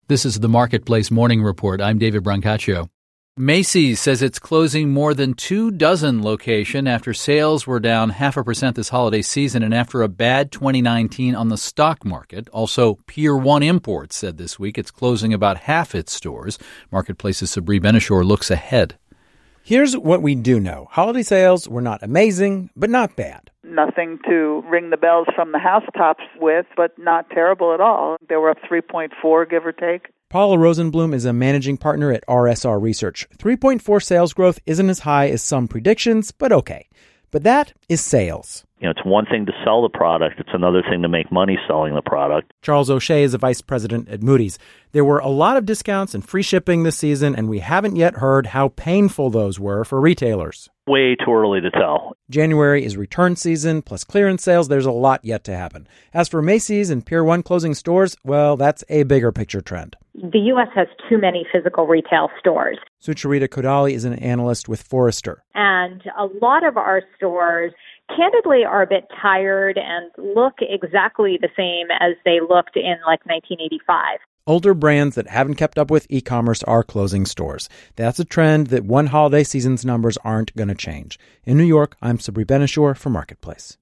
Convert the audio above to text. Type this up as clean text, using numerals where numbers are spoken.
This is the Marketplace Morning Report. I'm David Brancaccio. Macy's says it's closing more than 24 locations after sales were down 0.5% this holiday season and after a bad 2019 on the stock market. Also, Pier 1 Imports said this week it's closing about half its stores. Marketplace's Sabri Benishore looks ahead. Here's what we do know. Holiday sales were not amazing, but not bad. Nothing to ring the bells from the housetops with, but not terrible at all. They were up 3.4, give or take. Paula Rosenblum is a managing partner at RSR Research. 3.4 sales growth isn't as high as some predictions, but okay. But that is sales. It's one thing to sell the product. It's another thing to make money selling the product. Charles O'Shea is a vice president at Moody's. There were a lot of discounts and free shipping this season, and we haven't yet heard how painful those were for retailers. Way too early to tell. January is return season, plus clearance sales. There's a lot yet to happen. As for Macy's and Pier 1 closing stores, well, that's a bigger picture trend. The U.S. has too many physical retail stores. Sucharita Kodali is an analyst with Forrester. And a lot of our stores, candidly, are a bit tired and look exactly the same as they looked in, 1985. Older brands that haven't kept up with e-commerce are closing stores. That's a trend that one holiday season's numbers aren't going to change. In New York, I'm Sabri Benishore for Marketplace.